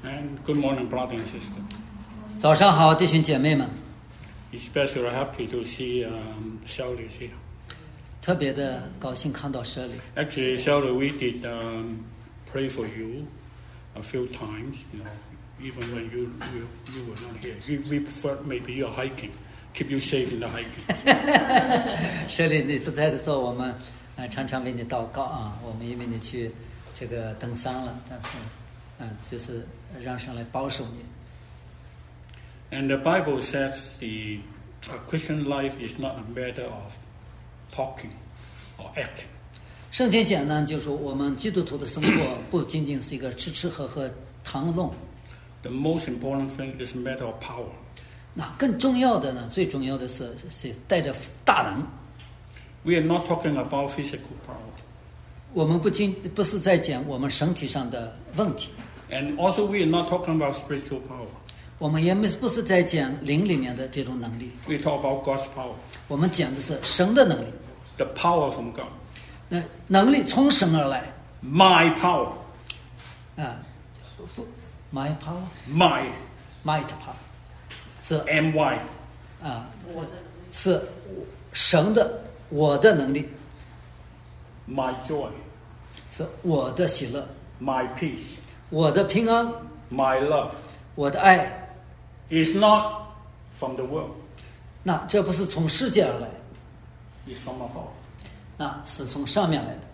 And good morning, brother and sister. 早上好，弟兄姐妹们， Especially happy to see Xiaoli here. 特别的高兴看到舍里。 Actually, Xiaoli, we did pray for you a few times. Even when you were not here, we prefer maybe you're hiking, keep you safe in the hiking. 舍里你不在的时候，我们常常为你祷告啊，我们因为你去这个登山了，但是就是让神来保守你。 And the Bible says the Christian life is not a matter of talking or acting. 圣经讲呢，就是说我们基督徒的生活不仅仅是一个吃喝喝谈论， The most important thing is a matter of power. 那更重要的呢，最重要的是带着大能。 We are not talking about physical power. 我们不是在讲我们身体上的问题， And also we are not talking about spiritual power. 我们也不是在讲灵里面的这种能力， We talk about God's power. 我们讲的是神的能力。 The power from God. 那能力从神而来 My power. 啊，不 ，my power， My. might power， 是 M-Y. 啊，是神的我的能力， My joy. 是我的喜乐， My peace. 我的平安， My love. 我的爱。 Is not from the world. 那这不是从世界而来， It's from above. 那是从上面来的。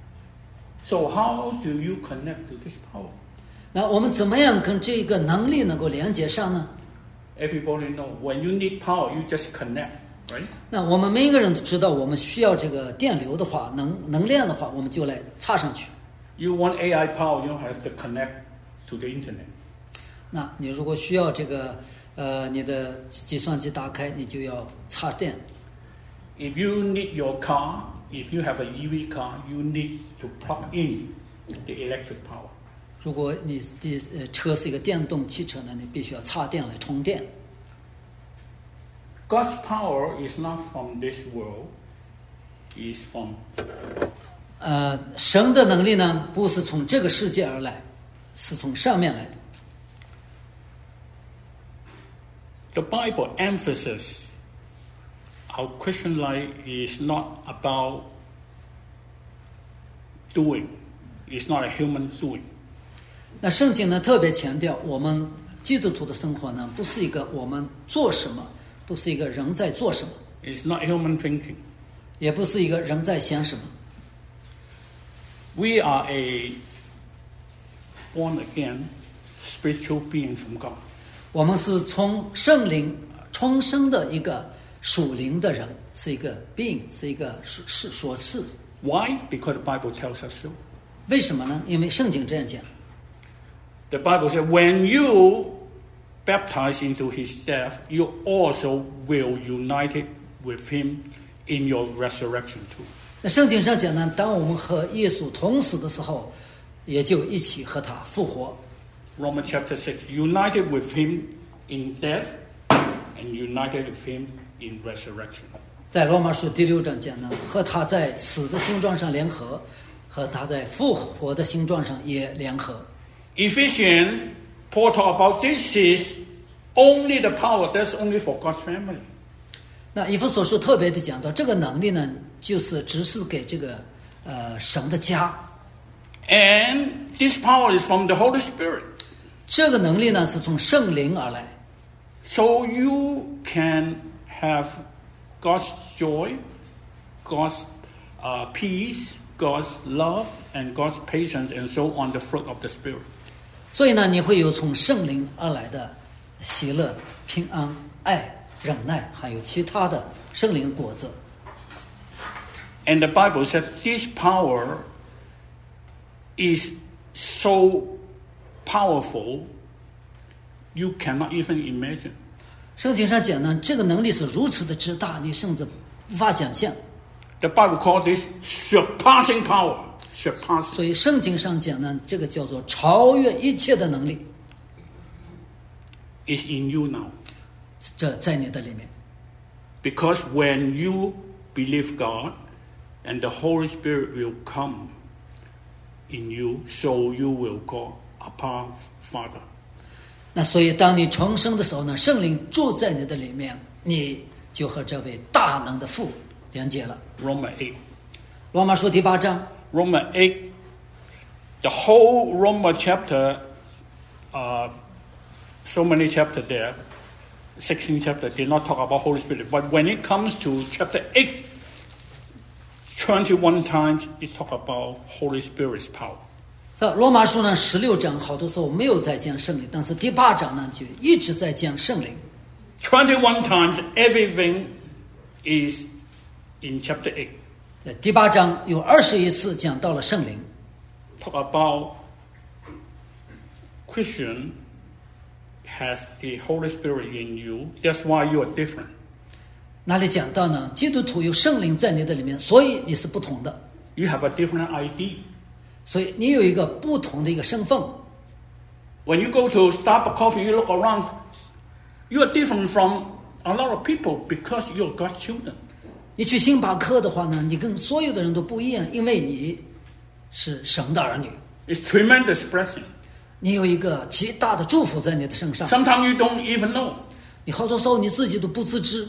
So how do you connect to this power? 那我们怎么样跟这个能力能够连接上呢？ Everybody know when you need power, you just connect, right? 那我们每一个人都知道，我们需要这个电流的话，能量的话，我们就来插上去。 You want AI power, you have to connect to the internet. 那你如果需要这个你的计算机打开，你就要插电。 If you need your car, if you have an EV car, you need to plug in the electric power. 如果你的车是一个电动汽车呢，你必须要插电来充电。 God's power is not from this world, it's from 神的能力呢，不是从这个世界而来，是从上面来的。 the Bible emphasizes our Christian life is not about doing. It's not a human doing. 那圣经呢特别强调，我们基督徒的生活呢，不是一个我们做什么，不是一个人在做什么， It's not human thinking. 也不是一个人在想什么。 We are a born-again spiritual being from God. 我们是从圣灵重生的一个属灵的人，是一个 being， 是一个所是。 Why? Because the Bible tells us so. 为什么呢？因为圣经这样讲。 The Bible says, when you baptize into his death, you also will unite it with him in your resurrection too. 那圣经上讲呢，当我们和耶稣同死的时候，也就一起和他复活。 Romans chapter 6, united with him in death and united with him in resurrection. 在罗马书第6章讲呢，和他在死的形状上联合，和他在复活的形状上也联合。 Ephesians, Paul talk about this is only the power, that's only for God's family. 那以弗所书特别的讲到，这个能力呢，就是只是给这个神的家。 And this power is from the Holy Spirit. 这个能力呢，是从圣灵而来。 So you can have God's joy, God's peace, God's love, and God's patience, and so on, the fruit of the Spirit. 所以呢，你会有从圣灵而来的喜乐、平安、爱、忍耐，还有其他的圣灵果子。 And the Bible says this power is so powerful, you cannot even imagine. 圣经上讲呢，这个能力是如此的之大，你甚至无法想象。 The Bible calls this surpassing power. Surpassing. 所以圣经上讲呢，这个叫做超越一切的能力， It's in you now. 这在你的里面。 Because when you believe God, and the Holy Spirit will come in you, so you will call Abba, Father. 那所以当你重生的时候呢，圣灵住在你的里面，你就和这位大能的父连接了。 Romans 8. 罗马书第8章， Romans 8, the whole Romans chapter, so many chapters there, 16 chapters, did not talk about Holy Spirit. But when it comes to chapter 8, 21 times it talk about Holy Spirit's power. 罗马书呢16章好多时候没有在讲圣灵，但是第8章呢就一直在讲圣灵。 21 times everything is in chapter 8. 第8章有21次讲到了圣灵。 Talk about Christian has the Holy Spirit in you. That's why you are different. 哪里讲到呢？基督徒有圣灵在你的里面，所以你是不同的， You have a different ID. 所以你有一个不同的一个身份。 When you go to Starbucks coffee, you look around, you are different from a lot of people because you are God's children. 你去星巴克的话呢，你跟所有的人都不一样，因为你是神的儿女， It's tremendous blessing. 你有一个极大的祝福在你的身上。 Sometimes you don't even know. 你好多时候你自己都不自知。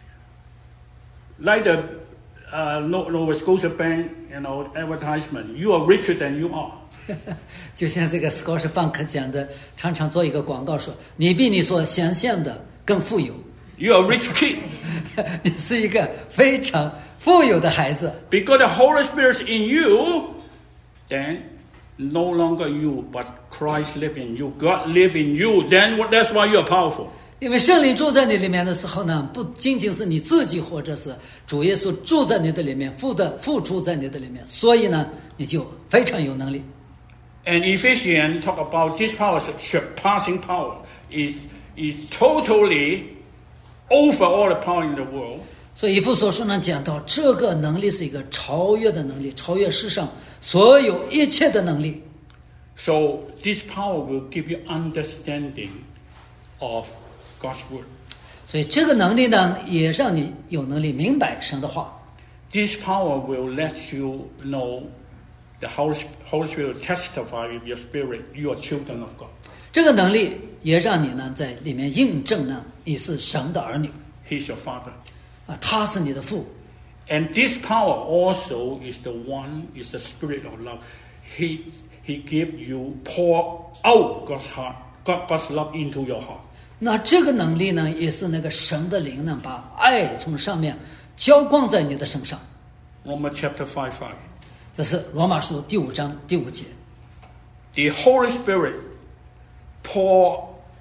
Like the Nova Scotia Bank, advertisement. You are richer than you are. 就像这个 Scotia Bank 讲的，常常做一个广告说，你比你所想象的更富有。 You are a rich kid. 你是一个非常富有的孩子。 Because the Holy Spirit is in you, then no longer you, but Christ lives in you. God lives in you. Then that's why you are powerful. 因为圣灵住在你里面的时候呢，不仅仅是你自己，或者是主耶稣住在你的里面，父住在你的里面，所以呢，你就非常有能力。 And Ephesians talk about this power, surpassing power, is totally over all the power in the world. 所以以弗所书呢讲到，这个能力是一个超越的能力，超越世上所有一切的能力。 So this power will give you understanding of God's word. 所以这个能力呢，也让你有能力明白神的话。 This power will let you know the Holy Spirit will testify with your spirit, you are children of God. 这个能力也让你呢在里面印证呢，你是神的儿女 He's your father. 啊，他是你的父。 And this power also is the one, is the spirit of love. He gives you, pour out God's heart, God's love into your heart. 那这个能力呢，也是那个神的灵呢，把爱从上面浇灌在你的身上。 Romans chapter 5:5. 这是罗马书第5章第5节。 The Holy Spirit pour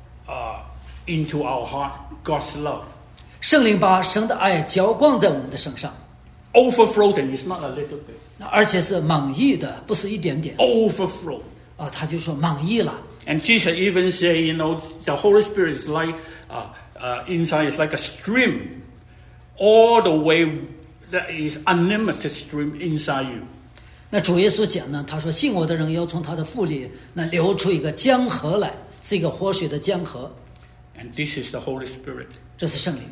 into our heart God's love. 圣灵把神的爱浇灌在我们的身上， Overflowing is not a little bit. 那而且是满溢的，不是一点点 Overflow. 啊。他就说满溢了。 And Jesus even say, the Holy Spirit is like, inside is like a stream. All the way, that is unlimited stream inside you. 那主耶稣讲呢，他说信我的人要从他的腹里那流出一个江河来，是一个活水的江河。 And this is the Holy Spirit. 这是圣灵。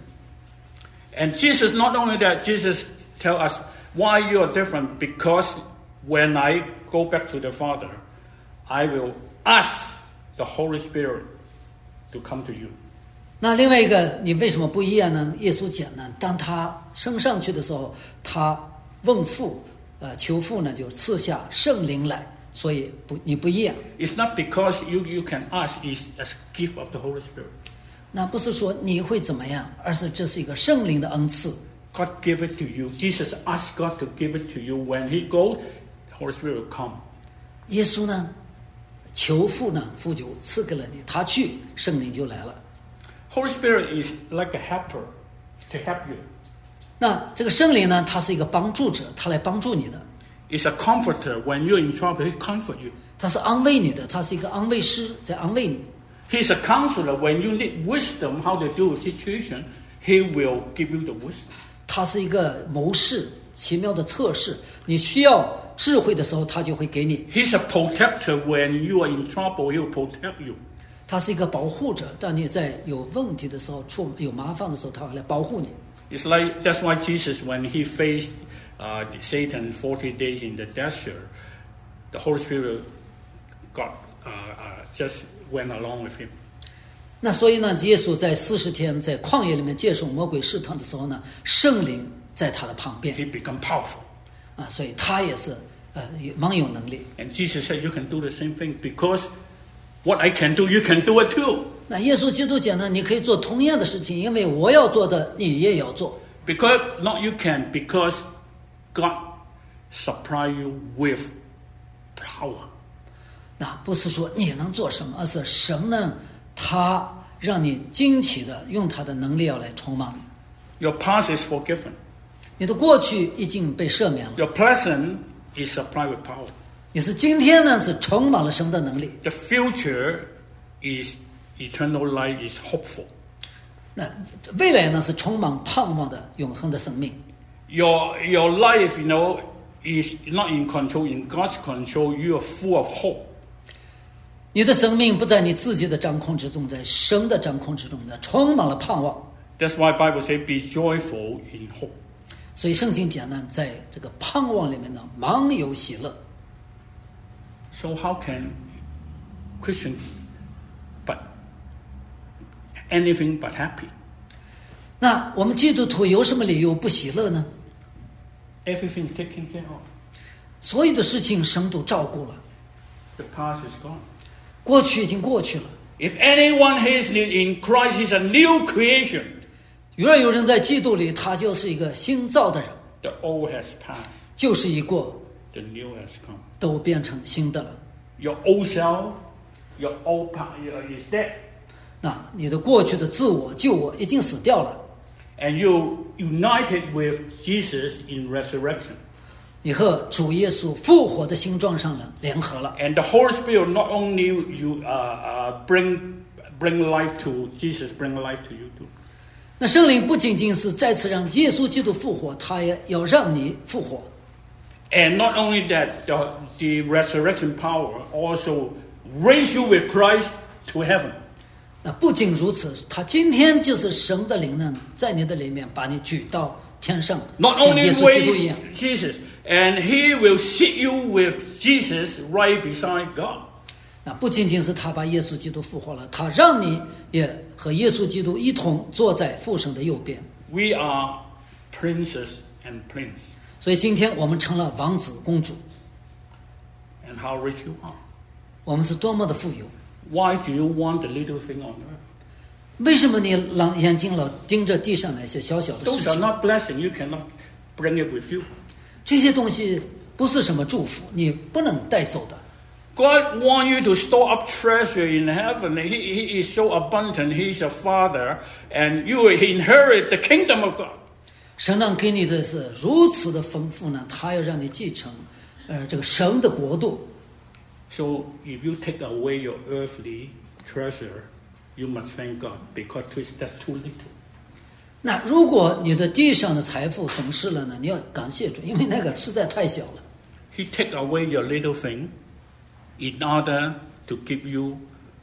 And Jesus, not only that, Jesus tell us why you are different. Because when I go back to the Father, I will ask the Holy Spirit to come to you. 那另外一个，你为什么不一样呢？耶稣讲呢，当他升上去的时候，他问父，求父呢就赐下圣灵来，所以你不一样。 It's not because you can ask, it's a gift of the Holy Spirit. 那不是说你会怎么样，而是这是一个圣灵的恩赐。 God give it to you. Jesus asked God to give it to you. When He goes, the Holy Spirit will come. 耶稣呢，求父呢，父就赐给了你，他去，圣灵就来了。 Holy Spirit is like a helper to help you. 那这个圣灵呢，他是一个帮助者，他来帮助你的。 It's a comforter. When you're in trouble, He comfort you. 他是安慰你的，他是一个安慰师，在安慰你。 He's a counselor. When you need wisdom how to deal with situation, He will give you the wisdom. 他是一个谋士，奇妙的测试。你需要智慧的时候，他就会给你。 He's a protector. When you are in trouble, He will protect you. 他是一个保护者，当你在有问题的时候、有麻烦的时候，他会来保护你。 It's like that's why Jesus, when He faced Satan 40 days in the desert, the Holy Spirit just went along with Him. 那所以呢，耶稣在40天在旷野里面接受魔鬼试探的时候呢，圣灵在他的旁边 He become powerful. 啊，所以他也是蛮有能力。 And Jesus said, you can do the same thing because what I can do, you can do it too. 那耶稣基督讲呢，你可以做同样的事情，因为我要做的你也要做。 Because not you can, because God supply you with power. 那不是说你能做什么，而是神呢，他让你惊奇的用他的能力要来充满你。 Your past is forgiven. 你的过去已经被赦免了， Your present is supplied with power. 你是今天呢是充满了神的能力。 The future is eternal life, is hopeful. 那未来呢是充满盼望的永恒的生命。 Your life, is not in control, in God's control. You are full of hope. 你的生命不在你自己的掌控之中，在神的掌控之中的，充满了盼望。 That's why Bible says, be joyful in hope. 所以圣经讲呢，在这个盼望里面呢，满有喜乐。 So how can Christian but anything but happy? 那我们基督徒有什么理由不喜乐呢？ Everything taken care of. 所有的事情神都照顾了， The past is gone. 过去已经过去了。 If anyone is in Christ, he's a new creation. 若有人在基督里，他就是一个新造的人， The old has passed. 就是一过， The new has come. 都变成新的了。 Your old self, your old part is dead. 那你的过去的自我、旧我已经死掉了， And you united with Jesus in resurrection. 你和主耶稣复活的形状上了联合了。 And the Holy Spirit not only you bring life to Jesus, bring life to you too. 那圣灵不仅仅是再次让耶稣基督复活，他也要让你复活。 And not only that, the resurrection power also raise you with Christ to heaven. 那不仅如此，他今天就是神的灵呢，在你的里面把你举到天上， Not 像 only 耶稣基督一样。 raise Jesus, and He will sit you with Jesus right beside God. 那不仅仅是他把耶稣基督复活了，他让你也和耶稣基督一同坐在父神的右边。 We are princes and prince. 所以今天我们成了王子公主， And how rich you are. 我们是多么的富有。 Why do you want the little thing on earth? 为什么你眼睛老盯着地上那些小小的事 Those are 情？ not blessing. You cannot bring it with you. 这些东西不是什么祝福，你不能带走的。 God wants you to store up treasure in heaven. He is so abundant. He's a father. And you will inherit the kingdom of God. 神能给你的是如此的丰富呢，他要让你继承，这个神的国度。 So if you take away your earthly treasure, you must thank God because that's too little. 那如果你的地上的财富损失了呢，你要感谢主，因为那个实在太小了。 He take away your little thing in order to give you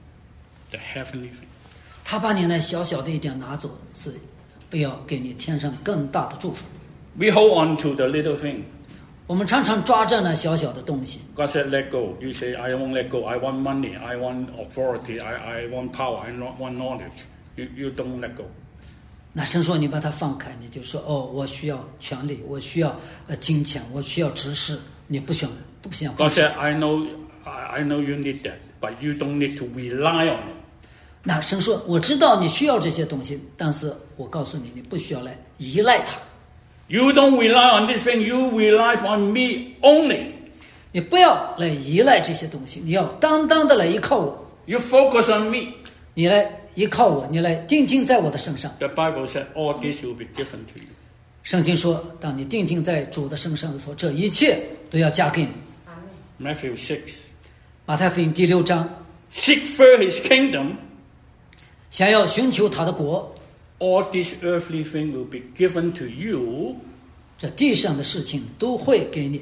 the heavenly thing. 他把你那小小的一点拿走，是不要给你天上更大的祝福。 We hold on to the little thing. 我们常常抓着那小小的东西， God said, let go. You say, I won't let go. I want money. I want authority. I want power. I want knowledge. You don't let go. 那神说你把它放开，你就说哦，我需要权利，我需要金钱，我需要知识，你不想放 God 手。 said, I know you need that, but you don't need to rely on it. 那神说我知道你需要这些东西，但是我告诉你，你不需要来依赖它， You don't rely on this thing. You rely on me only. 你不要来依赖这些东西，你要单单的来依靠我， You focus on me. 你来依靠我，你来定睛在我的身上。 The Bible said, all this will be given to you. 圣经说，当你定睛在主的身上的时候，这一切都要加给你。 Matthew 6. 马太福音第6章， Seek first his kingdom. 想要寻求他的国， All this earthly thing will be given to you. 这地上的事情都会给你。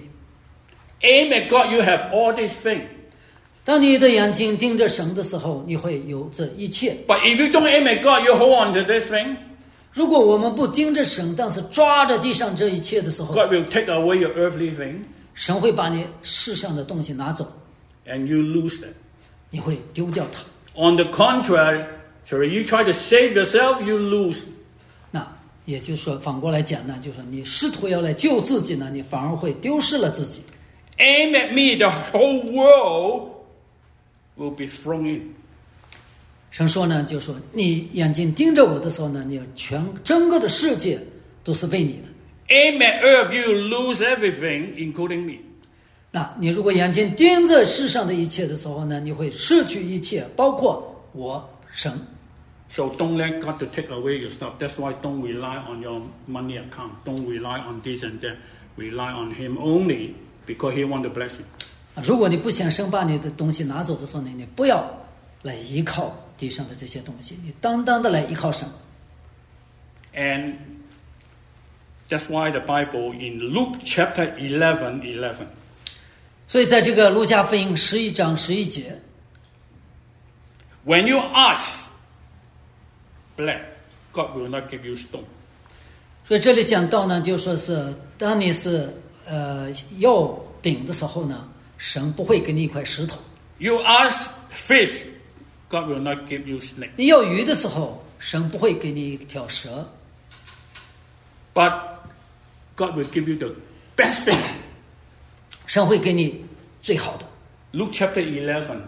Aim at God, you have all these things. 当你的眼睛盯着神的时候，你会有这一切。 But if you don't aim at God, you hold on to this thing. 如果我们不盯着神，但是抓着地上这一切的时候， God will take away your earthly thing, 神会把你世上的东西拿走， and you lose it. 你会丢掉它。 On the contrary, So if you try to save yourself, you lose. 那也就是说，反过来讲呢，就是说你试图要来救自己呢，你反而会丢失了自己。 Aim at me, the whole world will be thrown in. 神说呢，就说你眼睛盯着我的时候呢，你整个的世界都是为你的。 Aim at earth, you lose everything, including me. 那你如果眼睛盯着世上的一切的时候呢，你会失去一切，包括我神。 So don't let God to take away your stuff. That's why don't rely on your money account. Don't rely on this and that. Rely on Him only because He wants to bless you. 如果你不想神把你的东西拿走的时候呢，你不要来依靠地上的这些东西，你单单的来依靠神。 And that's why the Bible in Luke chapter 11:11. 所以在这个路加福音11章11节 When you ask bread, God will not give you stone. 所以这里讲到呢，就说是当你是要饼的时候呢，神不会给你一块石头； You ask fish, God will not give you snake. 你要鱼的时候，神不会给你一条蛇。 But God will give you the best thing. 神会给你最好的。 Luke chapter 11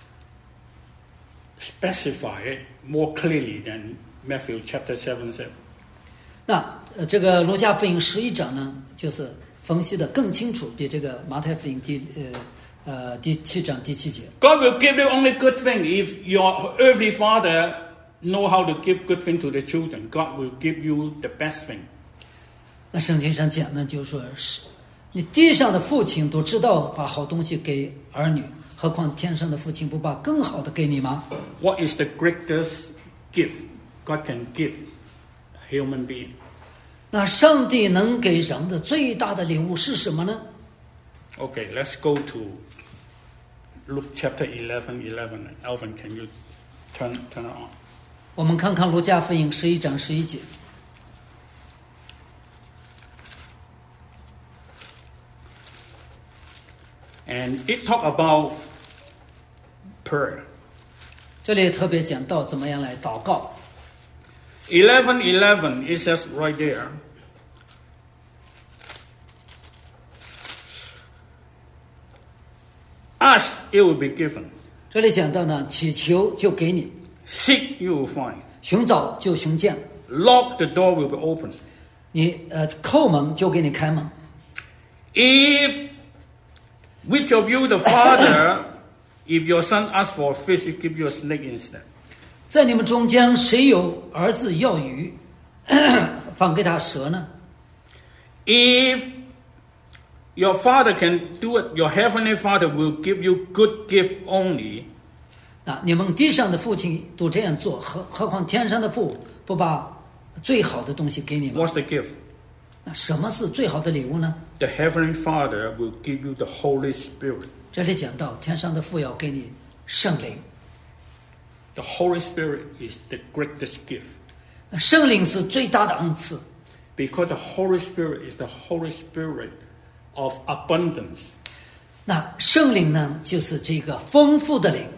specify it more clearly than Matthew chapter 7:7. 那这个路加福音11章呢，就是分析的更清楚，比这个马太福音第7章第7节。 God will give you only good thing. If your earthly father know how to give good thing to the children, God will give you the best thing. 那圣经上讲呢，就是说是你地上的父亲都知道把好东西给儿女，何况天上的父亲不把更好的给你吗？ What is the greatest gift God can give a human being? 那上帝能给人的最大的礼物是什么呢？ Okay, let's go to Luke chapter 11:11. Alvin, can you turn it on? 我们看看路加福音11章11节。 And it talk about prayer. 这里特别讲到怎么样来祷告。 11:11, it says right there. Ask, it will be given. 这里讲到呢，祈求就给你， Seek, you will find. 寻找就寻见， Lock, the door will be open. 你叩门就给你开门。 If which of you the father, if your son asks for a fish, he give you a snake instead. 在你们中间谁有儿子要鱼，反给他蛇呢？ If your father can do it, your heavenly father will give you good gift only. 啊，你们地上的父亲都这样做，何况天上的父不把最好的东西给你们？ What's the gift? 那什么是最好的礼物呢？ The heavenly father will give you the Holy Spirit. 这里讲到天上的父要给你圣灵， The Holy Spirit is the greatest gift. 那圣灵是最大的恩赐， Because the Holy Spirit is the Holy Spirit of abundance. 那圣灵呢，就是这个丰富的灵，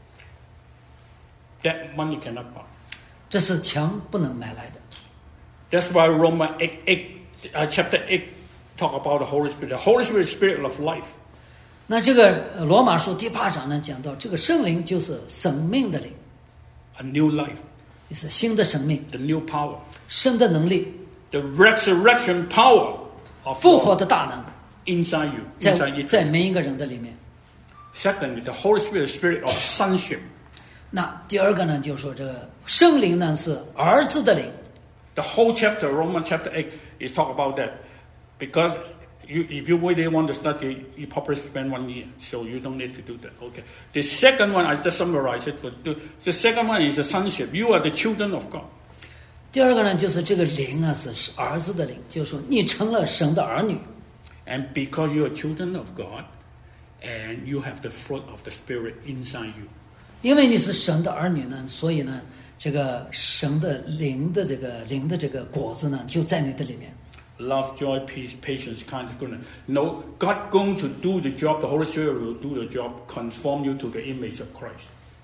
That money cannot buy. 这是钱不能买来的。 That's why Romans 8, chapter 8 talk about the Holy Spirit. The Holy Spirit is spirit of life. 那这个罗马书第8章呢，讲到这个圣灵就是生命的灵， A new life. 也是新的生命， The new power. 新的能力， The resurrection power of 复活 God 的大能， inside you. Inside 在 each. 每一个人的里面。 Secondly, the Holy Spirit is spirit of sonship. 那第二个呢，就是说这个圣灵呢是儿子的灵。 The whole chapter, Romans chapter 8, is talk about that. Because if you really want to study, you probably spend 1 year. So you don't need to do that. Okay. The second one, I just summarize it for you. The second one is the sonship. You are the children of God. 第二个呢，就是这个灵啊是儿子的灵，就是说你成了神的儿女。 And because you are children of God, and you have the fruit of the Spirit inside you. 因为你是神的儿女呢，所以呢，这个神的灵的这个果子呢，就在你的里面。 Love, joy, peace, patience, kindness, goodness. No, God going to do the job. The Holy Spirit will do the job, conform you to the image of Christ.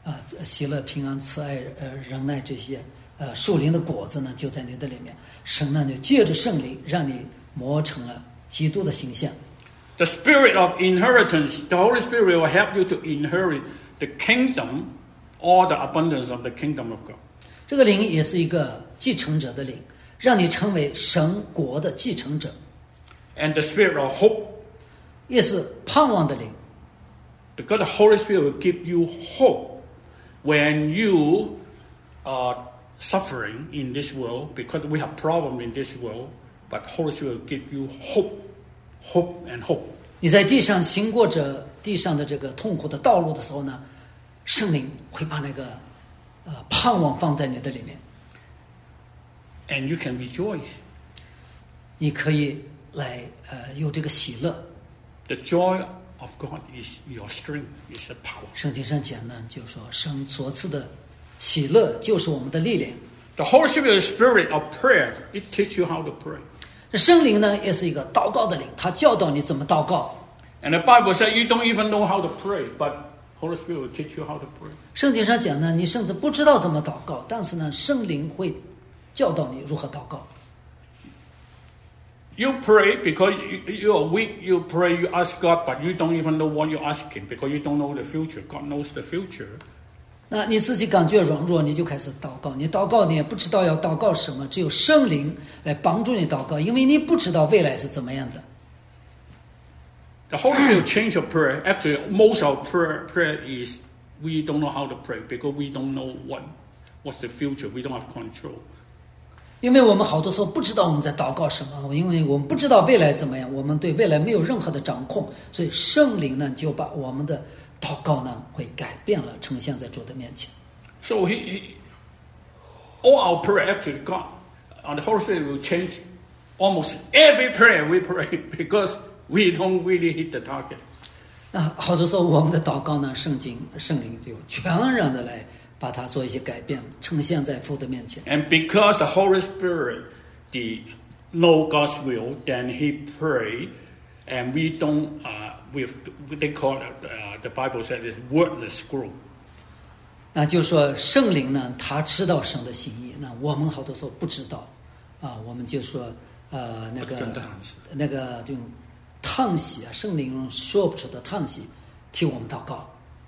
喜乐、平安、慈爱、忍耐这些属灵的果子呢，就在你的里面。神呢就借着圣灵让你磨成了基督的形象。 The spirit of inheritance, the Holy Spirit will help you to inherit the kingdom or the abundance of the kingdom of God. 这个灵也是一个继承者的灵，让你成为神国的继承者。 And the spirit of hope, 也是盼望的灵。 because the Holy Spirit will give you hope when you are suffering in this world, because we have problems in this world, but Holy Spirit will give you hope and hope. 你在地上行过着地上的这个痛苦的道路的时候呢，圣灵会把那个盼望放在你的里面， And you can rejoice. 你可以来有这个喜乐。 The joy of God is your strength, is the power. 圣经上讲呢，就说神所赐的喜乐就是我们的力量。 The Holy Spirit is the spirit of prayer. It teaches you how to pray. 圣灵呢，也是一个祷告的灵，他教导你怎么祷告。 And the Bible says you don't even know how to pray, but Holy Spirit will teach you how to pray. 圣经上讲呢，你甚至不知道怎么祷告，但是呢，圣灵会教导你如何祷告。 You pray because you are weak. You pray, you ask God, but you don't even know what you're asking because you don't know the future. God knows the future. 那你自己感觉软弱，你就开始祷告。你祷告，你也不知道要祷告什么，只有圣灵来帮助你祷告，因为你不知道未来是怎么样的。 The Holy Spirit will change your prayer. Actually, most of prayer is we don't know how to pray because we don't know what's the future. We don't have control. 因为我们好多时候不知道我们在祷告什么，因为我们不知道未来怎么样，我们对未来没有任何的掌控，所以圣灵呢就把我们的祷告呢会改变了，呈现在主的面前。 So all our prayer actually God, the Holy Spirit will change almost every prayer we pray because we don't really hit the target. 那好多时候我们的祷告呢，圣灵就全然的来把它做一些改变，呈现在父的面前。 And because the Holy Spirit know God's will, then He pray, and we don't. They call it, the Bible says it's wordless scroll. 那就是说圣灵呢，他知道神的心意，那我们好多时候不知道我们就说那个就叹息圣灵用说不出的叹息替我们祷告。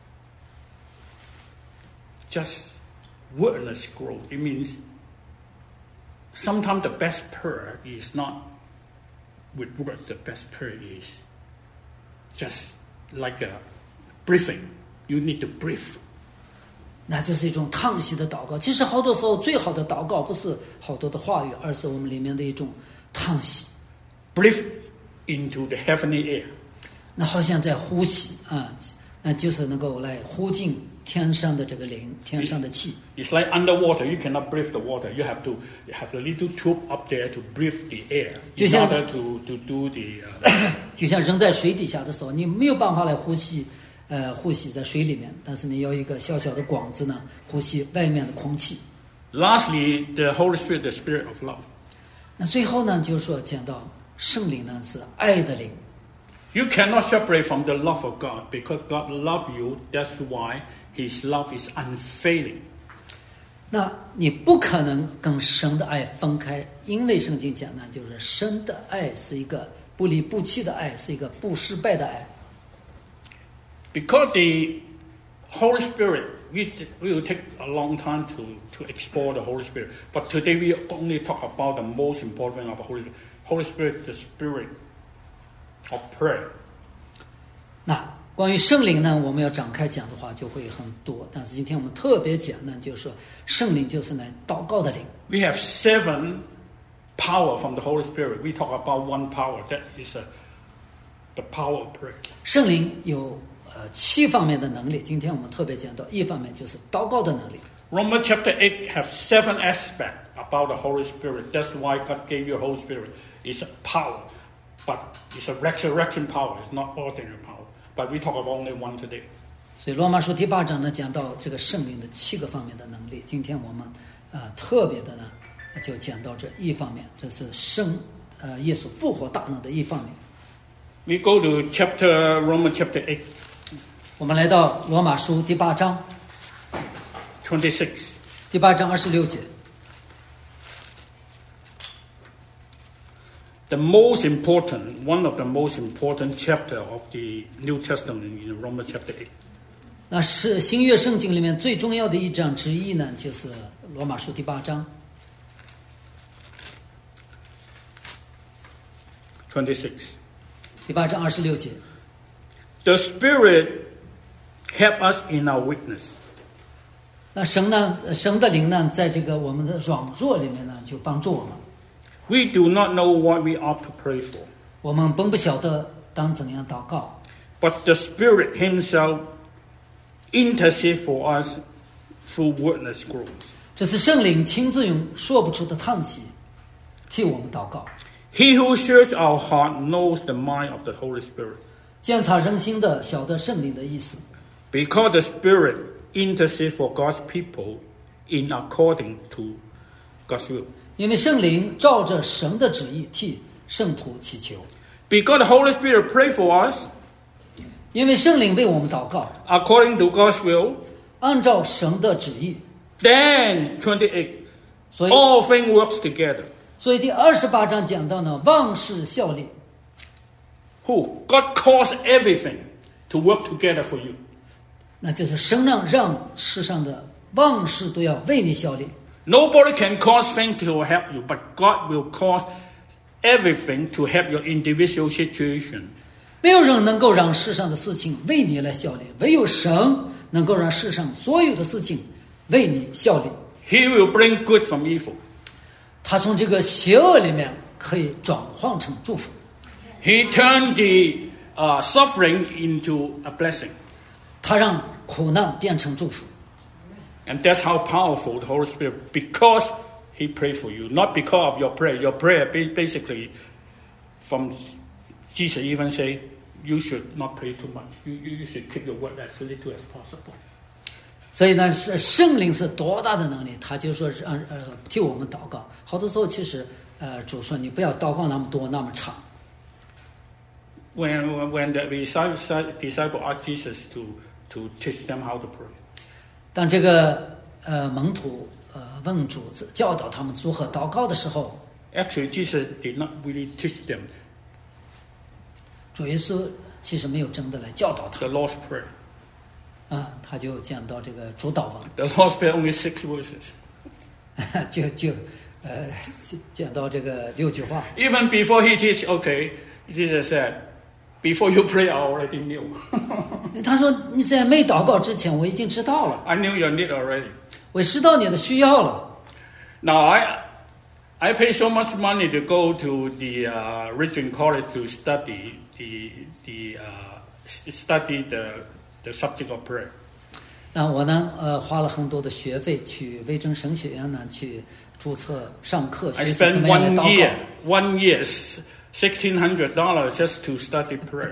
Just wordless scroll. It means sometimes the best prayer is not with words. The best prayer is just like a breathing. You need to breathe. 那就是一种叹息的祷告。其实好多时候最好的祷告不是好多的话语，而是我们里面的一种叹息。 Breathe into the heavenly air. 那好像在呼吸那就是能够来呼进天上的这个灵，天上的气。 It's like underwater. You cannot breathe the water. You have a little tube up there to breathe the air in order to do the. 就像人在水底下的时候，你没有办法来呼吸在水里面，但是你要一个小小的管子呢，呼吸外面的空气。 Lastly, the Holy Spirit, the Spirit of love. 那最后呢，就是说讲到圣灵呢是爱的灵。 You cannot separate from the love of God because God loves you. That's why His love is unfailing. 那你不可能跟神的爱分开，因为圣经讲呢，就是神的爱是一个不离不弃的爱，是一个不失败的爱。 Because the Holy Spirit, we will take a long time to explore the Holy Spirit. But today we only talk about the most important thing of the Holy Spirit. Holy Spirit, the Spirit of prayer. 那关于圣灵呢，我们要展开讲的话就会很多，但是今天我们特别讲呢，就是说圣灵就是来祷告的灵。 We have 7 power from the Holy Spirit. We talk about 1 power. That is the power of prayer. 圣灵有7方面的能力，今天我们特别讲到一方面就是祷告的能力。 Romans chapter 8 have 7 aspects about the Holy Spirit. That's why God gave you the Holy Spirit. It's a power, but it's a resurrection power. It's not ordinary power. But we talk about only 1 today. 所以罗马书第8章呢讲到这个圣灵的7个方面的能力。今天我们特别的呢就讲到这一方面，这是耶稣复活大能的一方面。 We go to Romans chapter 8. 我们来到罗马书第8章。 26. 第8章26节。 One of the most important chapter of the New Testament in Romans chapter 8. 那是新约圣经里面最重要的一章之一呢，就是罗马书第8章 26. 第8章26节。 The Spirit help us in our weakness. 那神的灵呢，在这个我们的软弱里面呢，就帮助我们。 We do not know what we ought to pray for. 我们本不晓得当怎样祷告， But the Spirit Himself intercede for us through wordless groans. 这是圣灵亲自用说不出的叹息替我们祷告。 He who searches our heart knows the mind of the Holy Spirit. 鉴察人心的，晓得圣灵的意思。 Because the Spirit intercedes for God's people in according to God's will. 因为圣灵照着神的旨意替圣徒祈求， Because the Holy Spirit pray for us 因为圣灵为我们祷告， according to God's will. 按照神的旨意， Then 28, 所以 all things works together. 第28章讲到呢，万事效力。 Who? God calls everything to work together for you. 那就是神让世上的万事都要为你效力。 Nobody can cause things to help you, but God will cause everything to help your individual situation. 没有人能够让世上的事情为你来效力，唯有神能够让世上所有的事情为你效力。 He will bring good from evil. 他从这个邪恶里面可以转换成祝福， He turned the suffering into a blessing. 他让苦难变成祝福。 And that's how powerful the Holy Spirit, because He prayed for you, not because of your prayer. Your prayer basically, from Jesus even say, you should not pray too much. You should keep your word as little as possible. 所以呢，圣灵是多大的能力？他就说替我们祷告。好多时候其实主说你不要祷告那么多那么长。 When the disciple asked Jesus to teach them how to pray. 当这个门徒问主教导他们如何祷告的时候， Actually, Jesus did not really teach them 主耶稣其实没有真的来教导他 the Lord's Prayer. 他就讲到这个主祷文， The Lord's Prayer only 6 verses. 就讲到这个6句话。 Even before He teach, okay, Jesus said, before you pray, I already knew. 他说你在没祷告之前，我已经知道了， I knew your need already. 我知道你的需要了。 Now, I pay so much money to go to the Regent College to study the subject of prayer. 那我呢，花了很多的学费去威真神学院呢去注册上课， I 学习怎 spent 么样来祷告。 1 year, $1,600 just to study prayer.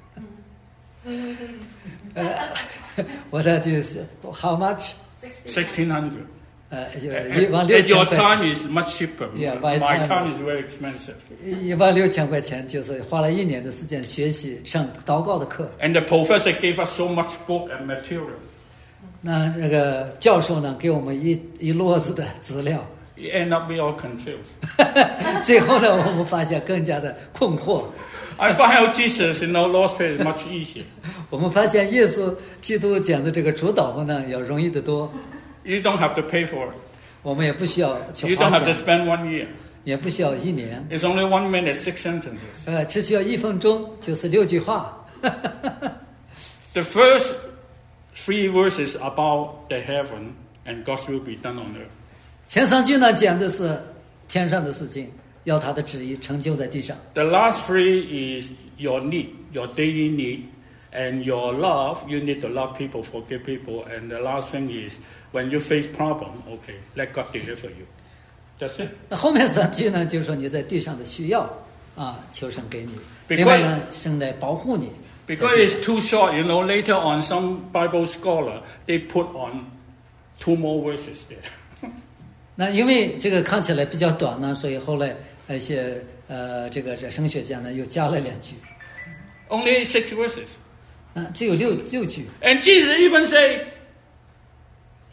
我的就是 how much？ $1,600. 16000 At your 块 time 钱， is much cheaper. Yeah, My my time time is- is very expensive. 16000块钱，就是花了1年的时间学习上祷告的课。 And the professor gave us so much book and material. 那这个教授呢，给我们一摞子的资料， You end up we all confused. 最后呢，我们发现更加的困惑。 I find out Jesus, Lord's Prayer is much easier. 我们发现耶稣基督讲的这个主祷文呢，要容易得多。 You don't have to pay for it. 我们也不需要去 You 花 don't have to 钱， spend 1 year. 也不需要1年， It's only 1 minute, 6 sentences. 只需要1分钟，就是6句话。 The first 3 verses about the heaven and God's will be done on earth. 前3句呢讲的是天上的事情，要他的旨意成就在地上。 The last 3 is your need, your daily need, and your love. You need to love people, forgive people. And the last thing is when you face problem, okay, let God deliver you. That's it. 那后面3句呢，就是说你在地上的需要求神给你。 Because- 另外呢，神来保护你。 Because it's too short, later on some Bible scholar, they put on 2 more verses there. 那因为这个看起来比较短呢，所以后来一些这个神学家呢又加了2句， Only 6 verses. 只有六句。 And Jesus even say,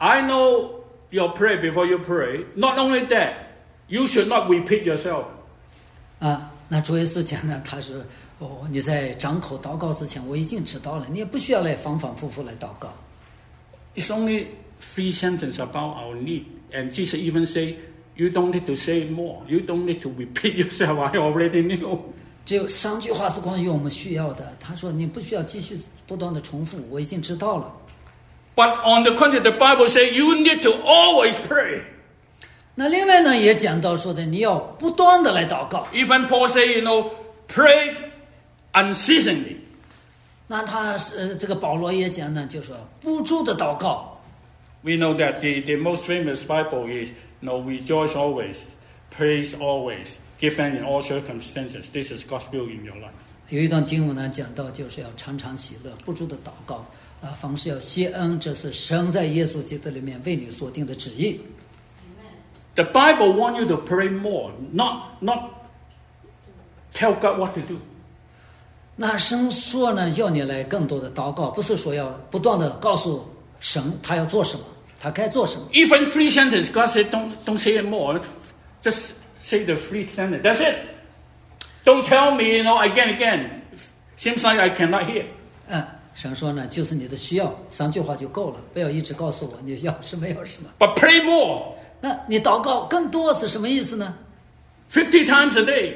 I know your prayer before you pray. Not only that, you should not repeat yourself. 那主耶稣讲呢，他说你在张口祷告之前，我已经知道了，你也不需要来反反复复来祷告。 It's only 3 sentences about our need. And Jesus even say, you don't need to say more. You don't need to repeat yourself. I already knew. 只有3句话是关于我们需要的。他说你不需要继续不断的重复，我已经知道了。 But on the contrary, the Bible says you need to always pray. 那另外呢，也讲到说的，你要不断的来祷告。 Even Paul say, pray unceasingly. 那他这个保罗也讲呢，就说不住的祷告。 We know that the most famous Bible is, rejoice always, praise always, give thanks in all circumstances. This is God's will in your life. 有一段经文呢，讲到就是要常常喜乐，不住的祷告，凡事要谢恩，这是神在耶稣基督里面为你所定的旨意。 The Bible wants you to pray more, not tell God what to do. 那神说呢，要你来更多的祷告，不是说要不断的告诉神他要做什么，他该做什么。 Even 3 sentences, God said, don't say it more. Just say the 3 sentences. That's it. Don't tell me, again. Seems like I cannot hear. 神说呢，就是你的需要，3句话就够了，不要一直告诉我你要什么要什么。 But pray more. 那你祷告更多是什么意思呢 ？50 times a day.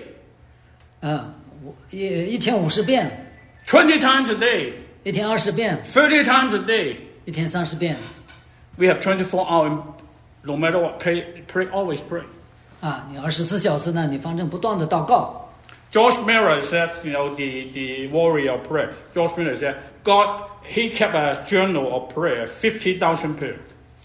一天50遍。 20 times a day. 一天20遍。 30 times a day. 一天30遍。 We have 24 hours. No matter what, pray, always pray. 你24小时呢，你反正不断的祷告。 George Miller said, the warrior of prayer. George Miller said, God, he kept a journal of prayer, 50,000 prayer.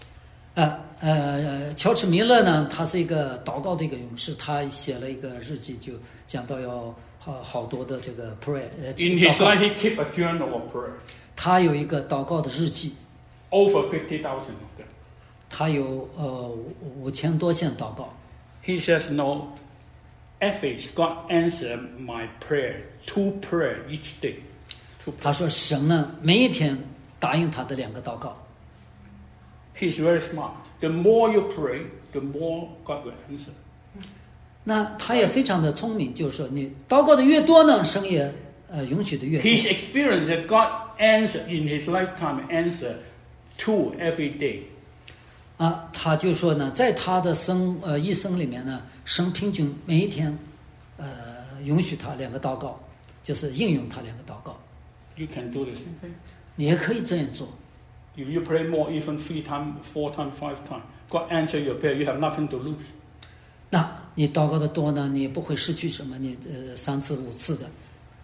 乔治米勒呢，他是一个祷告的一个勇士，他写了一个日记，就讲到要好多的这个 prayer。 In his life, he kept a journal of prayer. 他有一个祷告的日记。 Over 50,000 of them. 他有5000多项祷告。 He says, average, God answered my prayer, 2 prayer each day. 他说神呢，每一天答应他的2个祷告。 He's very smart. The more you pray, the more God will answer. 那他也非常的聪明，就是说你祷告的越多呢，神也允许的越多。 He's experienced that God answered in his lifetime, answer 2 every day. 他就说呢，在他的一生里面呢，神平均每一天允许他2个祷告，就是应用他2个祷告。 You can do the same thing. 你也可以这样做。 If you pray more, even 3 times, 4 times, 5 times, God answer your prayer. You have nothing to lose. 那你祷告的多呢，你不会失去什么，你3次5次的。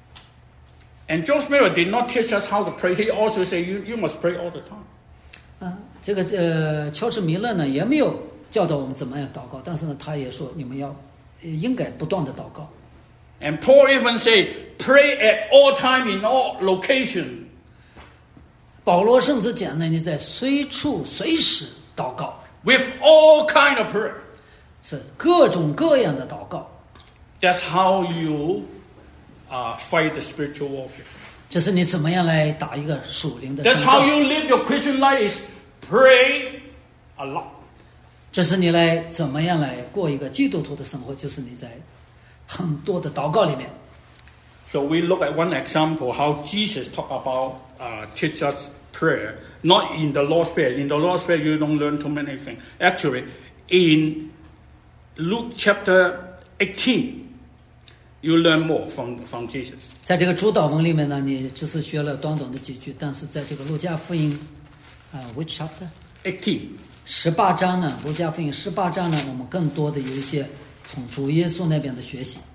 And George Miller did not teach us how to pray. He also said you must pray all the time. 这个乔治米勒呢也没有教导我们怎么样祷告，但是呢，他也说你们应该不断的祷告。 And Paul even say, pray at all time in all location. 保罗甚至讲呢，你在随处随时祷告。 With all kind of prayer. 是各种各样的祷告。 That's how you fight the spiritual warfare. 这是你怎么样来打一个属灵的征 That's 战。 how you live your Christian life is pray a lot. 这是你来怎么样来过一个基督徒的生活，就是你在很多的祷告里面。 So we look at one example how Jesus talked about teach us prayer. Not in the Lord's Prayer. In the Lord's Prayer you don't learn too many things. Actually, in Luke chapter 18, you learn more from Jesus. 在这个主祷文里面呢，你只是学了短短的几句，但是在这个路加福音which chapter? 18章呢，路加福音18章呢，我们更多的有一些从主耶稣那边的学习。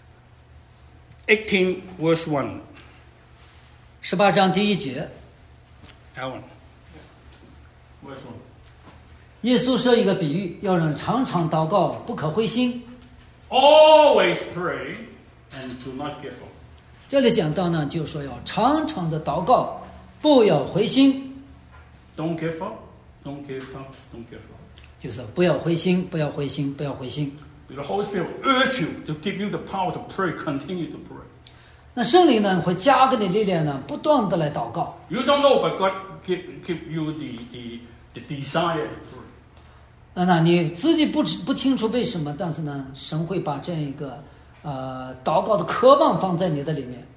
18 verse 1. 18章第1节。 Alan. Verse 1. 耶稣说一个比喻，要人常常祷告，不可灰心。 Always pray and do not give up. 这里讲到呢，就是说要常常的祷告，不要灰心。 Don't give up. Don't give up. Don't give up. 就是不要灰心，不要灰心，不要灰心。 The Holy Spirit will urge you to give you the power to pray. Continue to pray. 那圣灵呢，会加给你力量呢，不断的来祷告。 You don't know, but God give you the desire to pray. 那你自己不清楚为什么，但是呢，神会把这样一个祷告的渴望放在你的里面。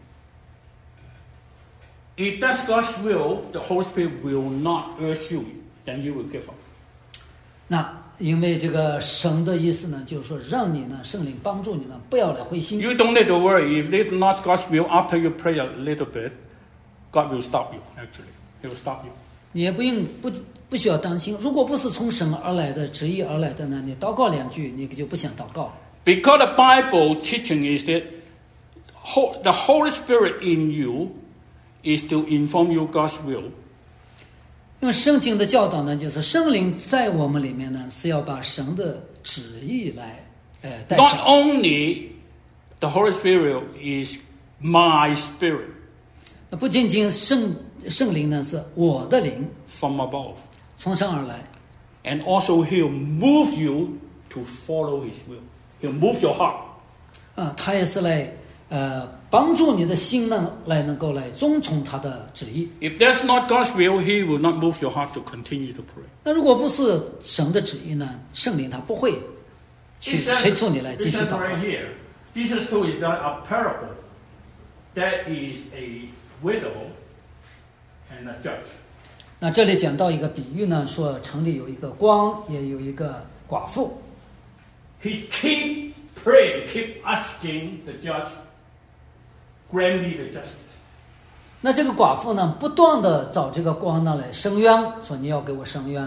If that's God's will, the Holy Spirit will not urge you, then you will give up. 那因为这个神的意思呢，就是说让你呢，圣灵帮助你呢，不要来灰心。 You don't need to worry. If it's not God's will, after you pray a little bit, God will stop you, actually. He will stop you. 你也不需要担心，如果不是从神而来的旨意而来的呢，你祷告2句，你就不想祷告了。 Because the Bible teaching is that the Holy Spirit in you is to inform you God's will. 因为圣经的教导呢，就是圣灵在我们里面呢，是要把神的旨意来带 Not 上。 only the Holy Spirit is my spirit 那不仅仅圣灵呢是我的灵 from above, 从上而来， and also He'll move you to follow His will. He'll move your heart. 他也是来帮助你的心呢，能够来遵从他的旨意。 If that's not God's will, He will not move your heart to continue to pray. 那如果不是神的旨意呢，圣灵他不会去催促你来继续 It 祷 says 告。 right here, Jesus told us that a parable that is a widow and a judge. 那这里讲到一个比喻呢，说城里有一个光，也有一个寡妇。 He keep praying, keep asking the judge, grant me the justice. 那这个寡妇呢，不断的找这个光呢来伸冤，说你要给我伸冤。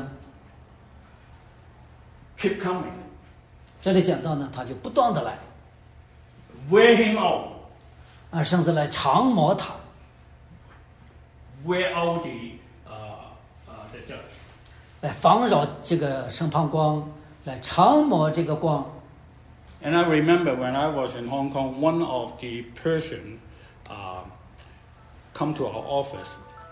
Keep coming. 这里讲到呢，他就不断的来， Wear him out. 甚至来长磨他， Wear out the judge. 来妨扰这个审判光，来长磨这个光。 And I remember when I was in Hong Kong, one of the Persian come to our office,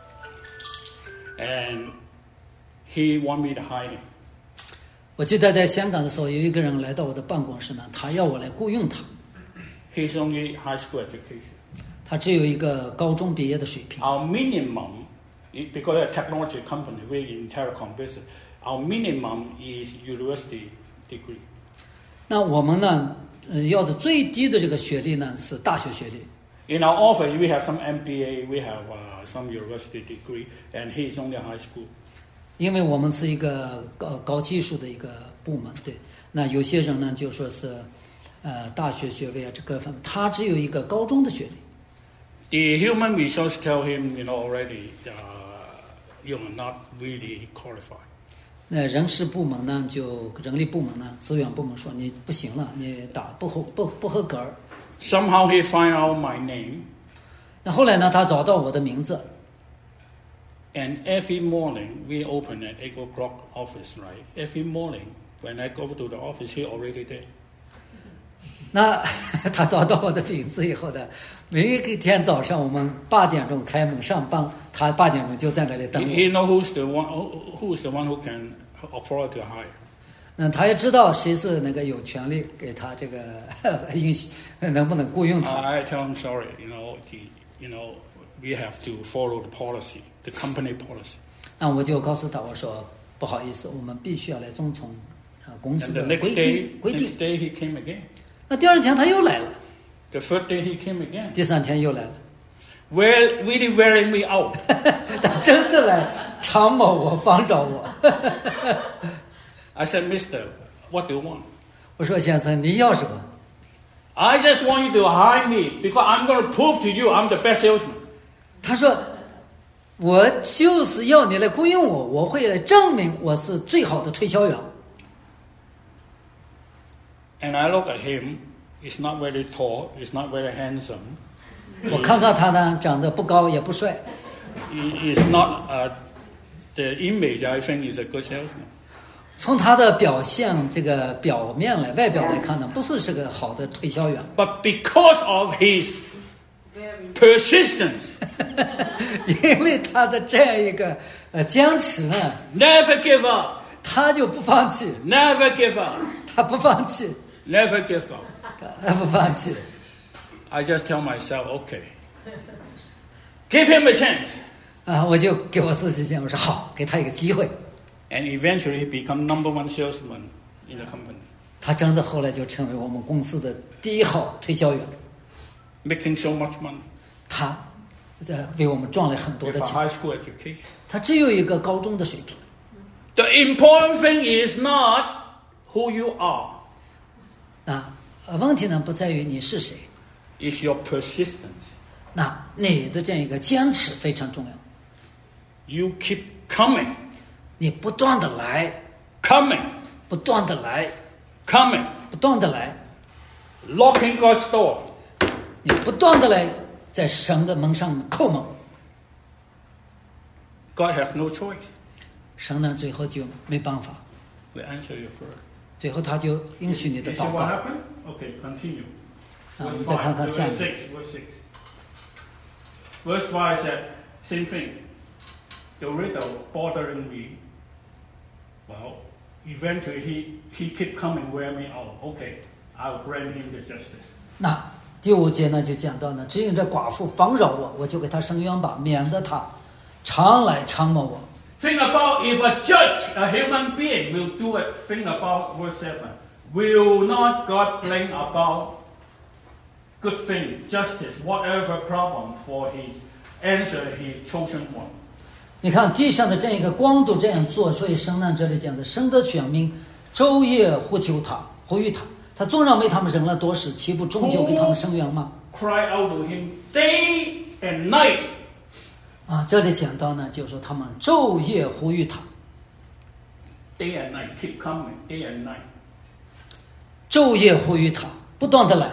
and he want me to hire him. 我记得在香港的时候，有一个人来到我的办公室呢，他要我来雇佣他， He's only high school education. 他只有一个高中毕业的水平。 Our minimum, because we're a technology company, we're in telecom business, our minimum is university degree. 那我们呢，要的最低的这个学历呢是大学学历。 In our office, we have some MBA, we have some university degree, and he's only a high school. 因为我们是一个高技术的一个部门，对。那有些人呢就说是，大学学位啊，这各方面，他只有一个高中的学历。 The human resource tell him, already, you're not really qualified. 那人事部门呢，人力部门呢，资源部门说你不行了，你不合格。 Somehow he find out my name, 那后来呢，他找到我的名字， and every morning we open at 8 o'clock office, right? Every morning when I go to the office, he already there. 那他找到我的名字以后呢，每一天早上我们8点钟开门上班，他8点钟就在那里等 He 我。 know who's the one who can afford to hire. 那他也知道谁是那个有权利给他这个允许能不能雇佣他。 I tell him sorry, we have to follow the policy, the company policy. 那我就告诉他，我说不好意思，我们必须要来遵从公司 And 的 the 规 next 定。 day he came again. 那第2天他又来了， The third day he came again. 第3天又来了， Really wearing me out. 他真的来长毛我，妨扰我。 I said, Mister, what do you want? 我说先生，你要什么？ I just want you to hire me because I'm going to prove to you I'm the best salesman. 他说我就是要你来雇佣我，我会来证明我是最好的推销员。 And I look at him. He's not very tall. He's not very handsome. 我看到他呢，长得不高也不帅， He is not the image. I think he's a good salesman. 从他的表现这个表面来外表来看呢，不是个好的推销员。 But because of his persistence, 因为他的这样一个坚持呢， never give up, 他就不放弃， never give up, 他不放弃， never give up. 他不放弃。 I just tell myself, okay, give him a chance. 我就给我自己讲，我说好，给他一个机会。 And eventually he become number one salesman in the company. 他真的后来就成为我们公司的第一号推销员， Making so much money 他为我们赚了很多 with 的 a 钱。 high school education. 他只有一个高中的水平。 The important thing is not who you are. 那问题呢不在于你是谁， It's your persistence. 那你的这样一个坚持非常重要。 You keep coming, 你不断的来， coming, 不断的来， coming, 不断的来， knocking God's door. 你不断的来，在神的门上叩门， God have no choice. 神呢最后就没办法， We answer your prayer. 最后他就允许你的 You see 祷 what 告。 happened? Okay, continue. 啊，我 Verse 们再看 5, 看下 verse 面。 6, verse 6. Verse 5 said, same thing. The riddle bothering me. Well, eventually he keep coming wear me out. Okay, I'll grant him the justice. 那第5节呢就讲到呢，只因这寡妇妨扰我，我就给他伸冤吧，免得他常来缠磨我。 Think about if a judge, a human being, will do it. Think about verse 7. Will not God bring about good thing, justice, whatever problem for his answer his chosen one? 你看地上的这样一个光都这样做，所以神呢这里讲的，神的选民昼夜呼求他，呼吁他，他纵然为他们忍了多时，岂不终究给他们伸冤吗？ Cry out to him day and night. 啊，这里讲到呢，就是说他们昼夜呼吁他， Day and night, keep coming, day and night. 昼夜呼吁他，不断的来。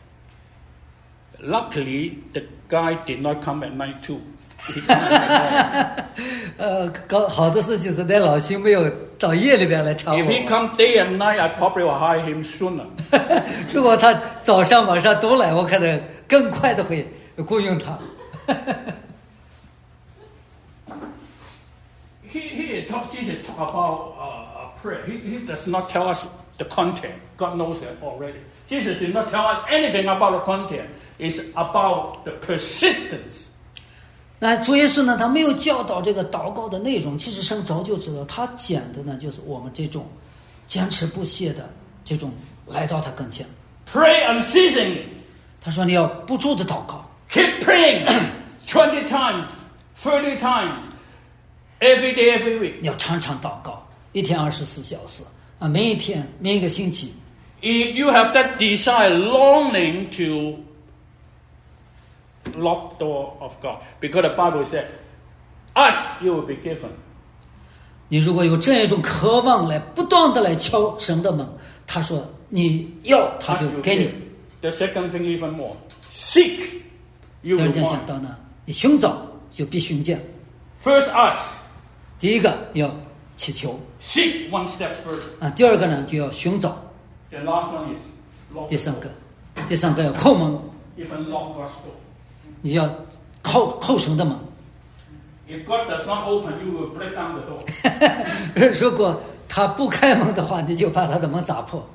Luckily, the guy did not come at night too. He came at night. 搞好的事就是那老兄没有到夜里边来查 If he 我。 come day and night, I probably will hire him sooner. 如果他早上晚上都来，我可能更快的会雇佣他。 Jesus talk about prayer. He does not tell us the content. God knows it already. Jesus did not tell us anything about the content. It's about the persistence. 那主耶稣呢，他没有教导这个祷告的内容，其实神早就知道，他讲的呢就是我们这种坚持不懈的这种来到他跟前。 Pray unceasingly. 他说你要不住的祷告， Keep praying 20 times, 30 times, every day, every week. 你要常常祷告，一天24小时啊，每一天每一个星期。 If you have that desire, longing to lock door of God, because the Bible said, "Ask, you will be given." 你如果有这样一种渴望来不断的来敲神的门，他说你要他 Ask, 就 you will 给你。 give. The second thing even more, seek, you 第二 will 点 find. 讲到呢，你寻找就必寻见。 First, ask. 第一个你要祈求 Seek one step further. 啊，第二个呢就要寻找， The last one is lock. 第三个要叩门， Even lock God's door. 你要叩神的门。 If God does not open, you will break down the door. 如果他不开门的话，你就把他的门砸破。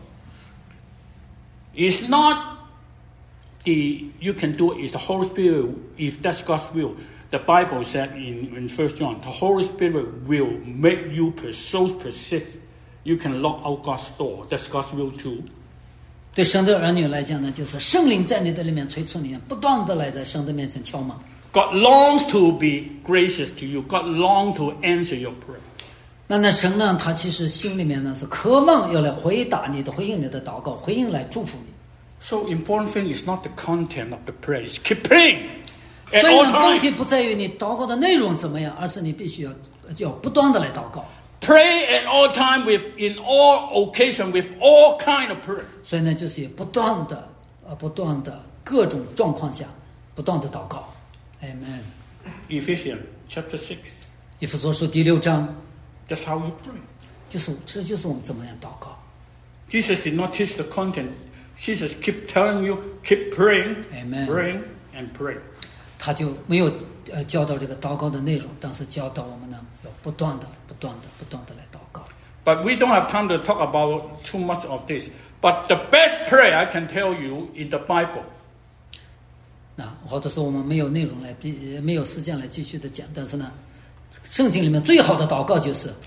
It's not you can do it. It's the Holy Spirit. If that's God's will, the Bible said in 1 John, the Holy Spirit will make you so persist. You can lock out God's door. That's God's will too. 对神的儿女来讲呢，就是圣灵在你的里面催促你，不断的来在神的面前敲门。 God longs to be gracious to you. God longs to answer your prayer. 那神呢，他其实心里面呢是渴望要来回答你的、回应你的祷告，回应来祝福你。 So important thing is not the content of the prayer. It's keep praying at 所以 all 呢，问题 times. 不在于你祷告的内容怎么样，而是你必须要不断的来祷告。 Pray at all time in all occasion with all kind of prayer. 所以呢，就是不断的各种状况下不断的祷告。Amen。 Ephesians chapter 6. 以弗所书第6章， That's how you pray. 这就是我们怎么样祷告。 Jesus did not teach the content. Jesus keep telling you, keep praying, Amen. praying and praying. 他就没有教导这个祷告的内容，但是教导我们呢要不断的来祷告。 But we don't have time to talk about too much of this. But the best prayer I can tell you in the Bible. 那或者说我们没有内容没有时间来继续的讲，但是呢，圣经里面最好的祷告就是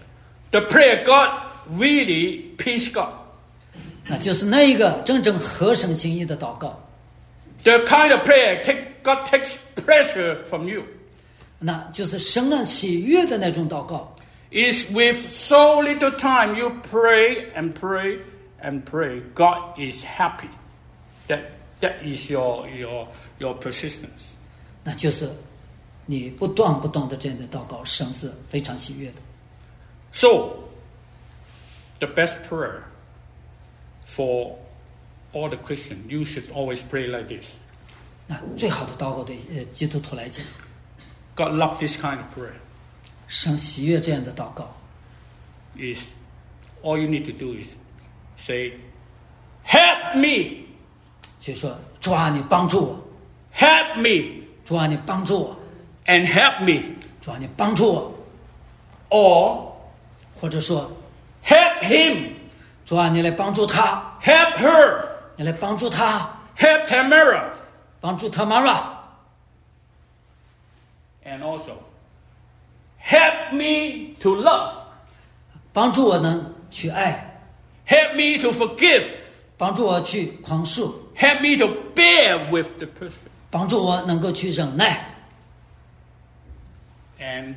The prayer God really please God. 那就是那一个真正合神心意的祷告。 The kind of prayer God takes pleasure from you. 那就是神能喜悦的那种祷告。 Is with so little time you pray and pray and pray, God is happy. That is your persistence. 那就是你不断的这样的祷告，神是非常喜悦的。 So, the best prayer for all the Christians, you should always pray like this. 那最好的祷告对基督徒来讲， God loves this kind of prayer. 神喜悦这样的祷告。 Is all you need to do is say, "Help me." 就说主啊，你帮助我。 Help me. 主啊，你帮助我。 And help me. 主啊，你帮助我。 Or 或者说 help him. 主啊，你来帮助他。 Help her. 你来帮助他。 Help Tamara. 帮助 Tamara。 And also, help me to love. 帮助我能去爱。 Help me to forgive. 帮助我去宽恕。 Help me to bear with the person. 帮助我能够去忍耐。 And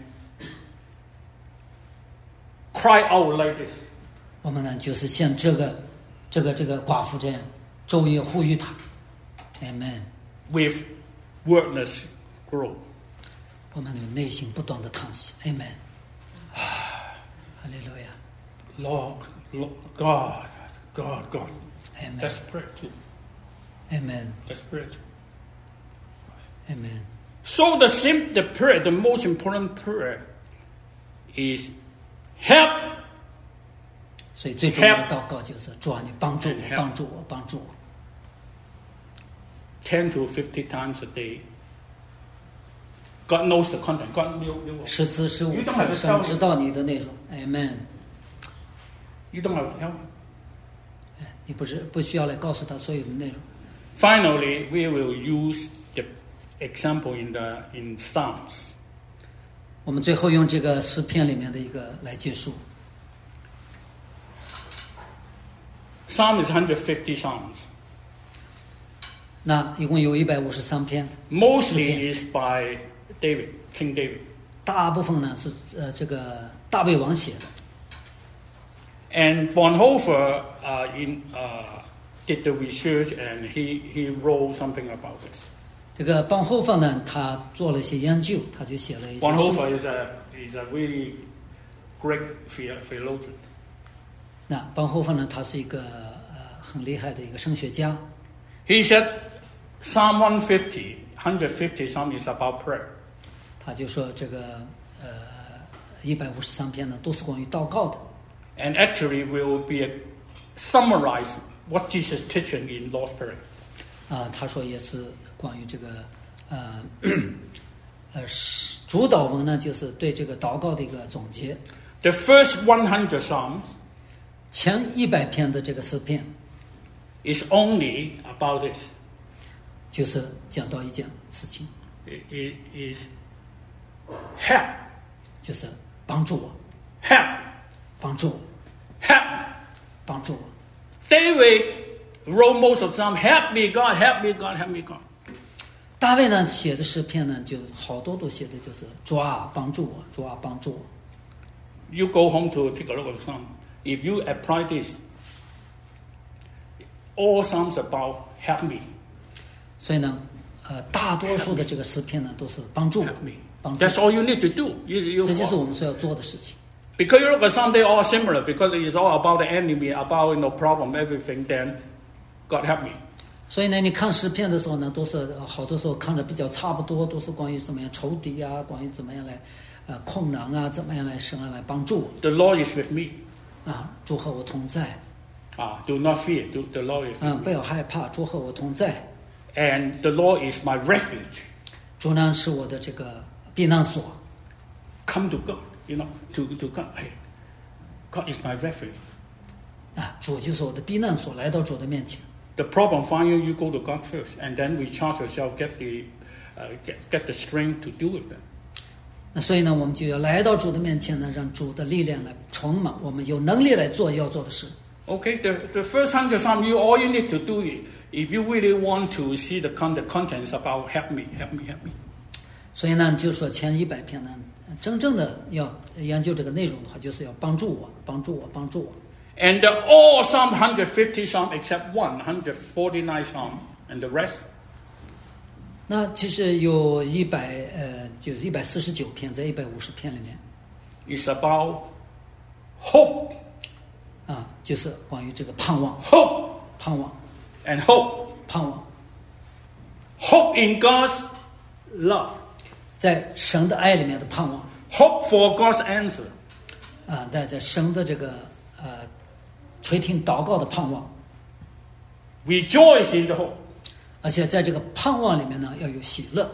cry out like this. 我们呢，就是像这个寡妇这样，昼夜呼吁他。Amen。 With wordless growth. 我们有内心不断的叹息。Amen。哈利路亚。 Lord, God. Amen. That's prayer too. Amen. That's prayer too. Amen. So the prayer, the most important prayer is help. 所以最重要的祷告就是主啊，你帮助我，帮助我，帮助我。 10 to 50 times a day. God knows the content. God knew. 10次15次，神知道你的内容。Amen。 You don't have to tell him. 你不需要来告诉他所有的内容。 Finally, we will use the example in Psalms. 我们最后用这个诗篇里面的一个来结束。 Psalm is 150 psalms. 那一共有153篇。 Mostly is by David, King David. 大部分呢是这个大卫王写的。 And Bonhoeffer did the research and he wrote something about this. 这个邦后夫呢，他做了一些研究，他就写了一些书。 Bonhoeffer is a really great theologian. 那邦后夫呢，他是一个很厉害的一个神学家。 He said Psalm 150 Psalm is about prayer. 他就说这个153篇呢都是关于祷告的。 And actually will be summarize what Jesus teaching in Lord's Prayer. 他说也是关于这个主祷文呢，就是对这个祷告的一个总结。 The first 100 Psalms 前100篇的这个诗篇 is only about this. 就是讲到一件事情， It is help, 就是帮助我， help, 帮助我， help. 帮助我。 David wrote most of them. Help me, God, help me, God, help me, God. 大卫呢写的诗篇呢，就好多都写的就是主啊帮助我，主啊帮助我。 You go home to take a look at some. If you apply this, all Psalms about help me, 所以呢，大多数的这个诗篇呢都是帮助我 help me. 帮助 That's 我。 all you need to do. You 这就是我们所要做的事情。 Because you look at some, they're all similar. Because it's all about the enemy, about problem, everything. Then God help me. 所以呢，你看诗篇的时候呢，都是好多时候看着比较差不多，都是关于什么样仇敌啊，关于怎么样来困难啊，怎么样来神来帮助我 The Lord is with me. 啊，主和我同在 Do not fear. The Lord is 啊， with 不 me. 要害怕，主和我同在， And the Lord is my refuge. 主呢是我的这个避难所。 Come to God, to God. Hey, God is my refuge. 啊，主就是我的避难所，来到主的面前。 The problem finally you go to God first, and then recharge yourself, get the strength to deal with them. 那所以呢，我们就要来到主的面前呢，让主的力量来充满我们，有能力来做要做的事。 Okay, the first 100 Psalms, all you need to do it, if you really want to see the contents about help me. 所以呢，就说前100篇呢，真正的要研究这个内容的话，就是要帮助我。 And all Psalm 150 Psalm except 149 Psalm and the rest. 那其实有就是149篇，在150篇里面 It's about hope. 啊，就是关于这个盼望 and hope. 盼望 Hope in God's love. 在神的爱里面的盼望 Hope for God's answer. 啊，在神的这个垂听祷告的盼望， Rejoice in the hope. 而且在这个盼望里面呢，要有喜乐。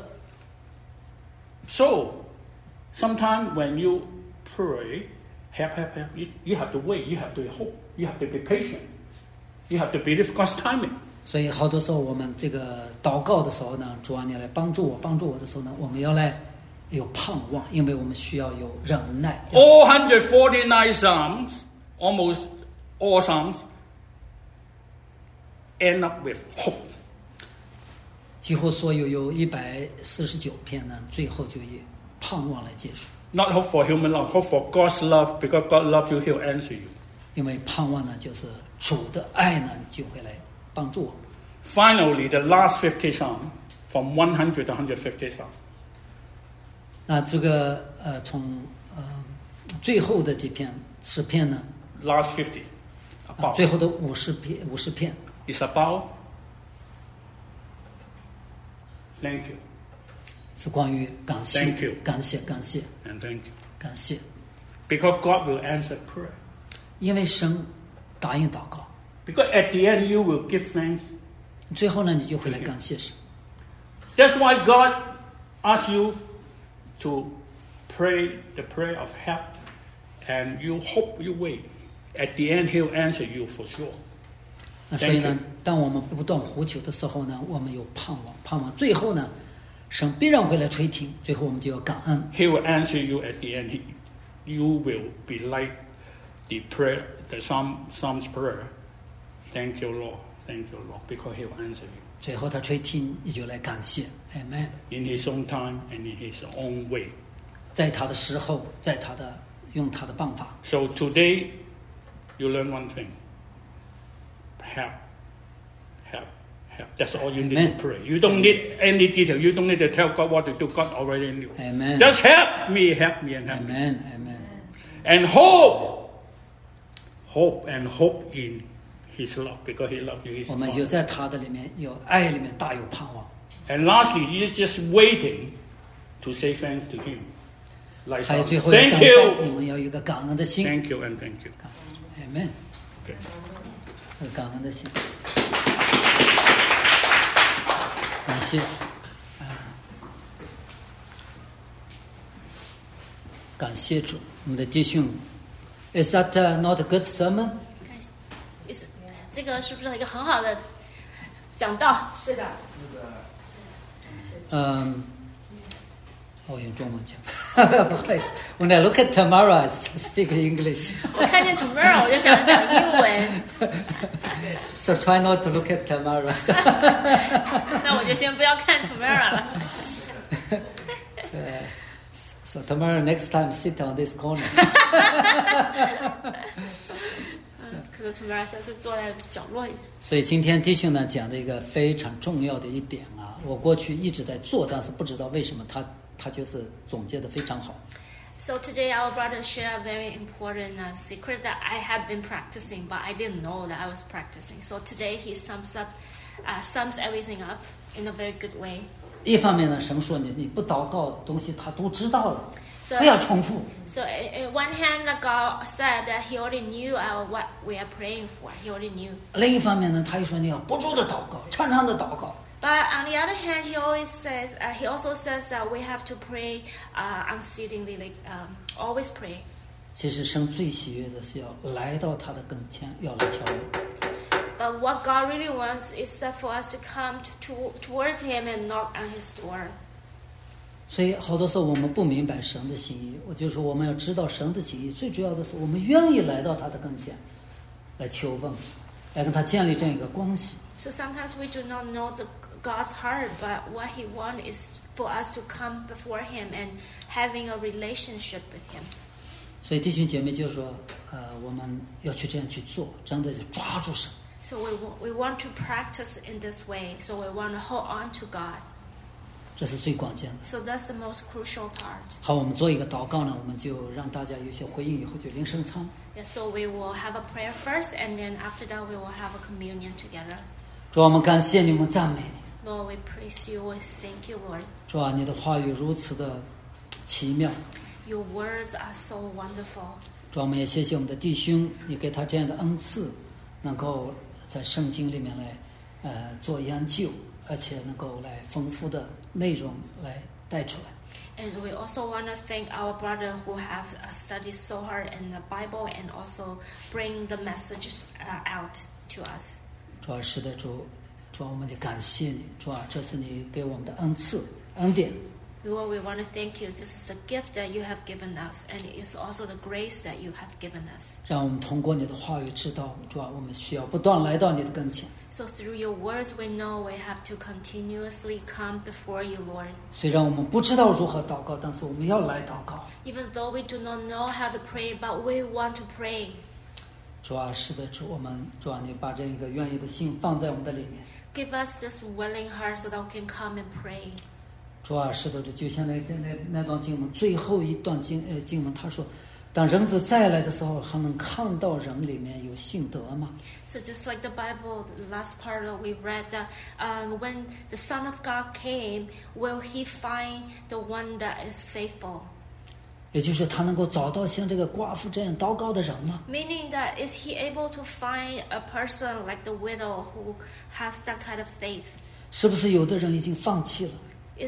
So, sometimes when you pray, help, you have to wait, you have to hope, you have to be patient, you have to believe God's timing. 所以好多时候我们这个祷告的时候呢，主啊，你来帮助我的时候呢，我们要来有盼望，因为我们需要有忍耐。 All 149 Psalms, almost all Psalms, end up with hope. 几乎所有149篇呢，最后就以盼望来结束。 Not hope for human love, hope for God's love, because God loves you, He'll answer you. 因为盼望呢，就是主的爱呢，就会来帮助我。 Finally, the last 50 Psalm, from 100 to 150 Psalm. 那这个从最后的几篇诗篇呢， Last 50. About. 最后的50篇 It's about thank you 是关于感谢 Thank you 感谢 and thank you. 感谢， Because God will answer prayer. 因为神答应祷告， Because at the end you will give thanks. 最后呢，你就会来感谢神。 That's why God asks you to pray the prayer of help, and you hope, you wait. At the end, He'll answer you for sure. 那所以 Thank 呢 you.， 当我们不断呼求的时候呢，我们有盼望，最后呢，神必然会来垂听，最后我们就要感恩。 He will answer you at the end. You will be like the prayer, the Psalm's prayer. Thank you, Lord. Thank you, Lord, because He will answer you 最后他垂听，你就来感谢，Amen。 in His own time and in His own way. 在他的时候，用他的办法。 So today, you learn one thing. Help. That's all you need Amen. to pray. You don't need any detail. You don't need to tell God what to do. God already knew. Amen. Just help me, and help me. Amen. And hope in His love, because He loves you. He's 我们就 Father. 在他的里面有爱里面大有盼望。 And lastly, He's just waiting to say thanks to Him. Like 还有 Psalm, 最后要等 thank 待，你 you, 们要有一个感恩的心。 thank you, and thank you. Amen， Okay. 有感恩的心。感谢主，感谢主，我们的弟兄。Is that not a good sermon？ 这个是不是一个很好的讲道？是的。 我用中文讲，不好意思。When I look at Tamara speak English， 我看见 Tamara 我就想讲英文。 So try not to look at Tamara 。 那我就先不要看 Tamara 了。 So Tamara next time sit on this corner。 可能 Tamara 下次坐在角落里。 所以今天弟兄呢讲的一个非常重要的一点啊，我过去一直在做，但是不知道为什么他就是总结的非常好。 So today our brother share a very important secret that I have been practicing, but I didn't know that I was practicing. So today he sums everything up in a very good way. 一方面呢，神说你不祷告的东西他都知道了， So 不要重复。 So on one hand, God said that He already knew what we are praying for. He already knew. 另一方面呢，他又说你要不住的祷告，常常的祷告。 But on the other hand, He also says that we have to pray unceasingly, like always pray. 其实神最喜悦的是要来到他的跟前，要来敲门。 But what God really wants is that for us to come towards Him and knock on His door. 所以好多时候我们不明白神的心意，我就说我们要知道神的心意，最主要的是我们愿意来到他的跟前来求问，来跟他建立这样一个关系。 So sometimes we do not know God's heart, but what He wants is for us to come before Him and having a relationship with Him. 所以弟兄姐妹就说，我们要去这样去做，真的就抓住神。 So we want to practice in this way. So we want to hold on to God. 这是最关键的。 So that's the most crucial part. 好，我们做一个祷告呢，我们就让大家有些回应，以后就领圣餐。 Yeah, so we will have a prayer first, and then after that we will have a communion together. 主啊，我们感谢你，我们赞美你。 Lord, we praise you. We thank you, Lord. 主啊，你的话语如此的奇妙。 Your words are so wonderful. 主啊，我们也谢谢我们的弟兄，你给他这样的恩赐，能够在圣经里面来做研究，而且能够来丰富的内容来带出来。 And we also want to thank our brother who have studied so hard in the Bible and also bring the messages out to us. 主啊，是的，主啊，我们得感谢你，主啊，这是你给我们的恩赐、恩典。 Lord, we want to thank you. This is the gift that you have given us, and it's also the grace that you have given us. 让我们通过你的话语知道，主啊，我们需要不断来到你的跟前。 So through your words, we know we have to continuously come before you, Lord. 虽然我们不知道如何祷告，但是我们要来祷告。 Even though we do not know how to pray, but we want to pray. 主啊，是的，主啊，你把这一个愿意的心放在我们的里面。 Give us this willing heart so that we can come and pray. 主啊，是的，就像那段经文最后一段经文，他说，当人子再来的时候，还能看到人里面有信德吗？ So just like the Bible, the last part that we read, that when the Son of God came, will He find the one that is faithful? 也就是他能够找到像这个寡妇这样祷告的人吗？ Meaning that is He able to find a person like the widow who has that kind of faith? 是不是有的人已经放弃了？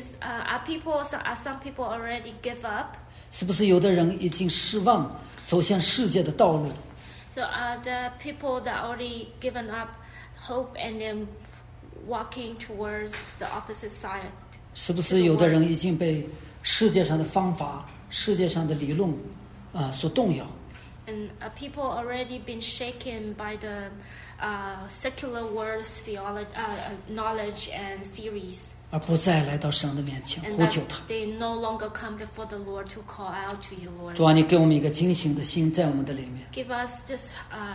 Are some people already give up? 是不是有的人已经失望，走向世界的道路？ So are the people that already given up hope and then walking towards the opposite side? 是不是有的人已经被世界上的方法、世界上的理论所动摇？ And people already been shaken by the secular world's knowledge and theories. 而不再来到神的面前 And 呼 that 求他。 they no longer come before the Lord to call out to you, Lord. 主啊，你给我们一个警醒的心在我们的里面， Give us this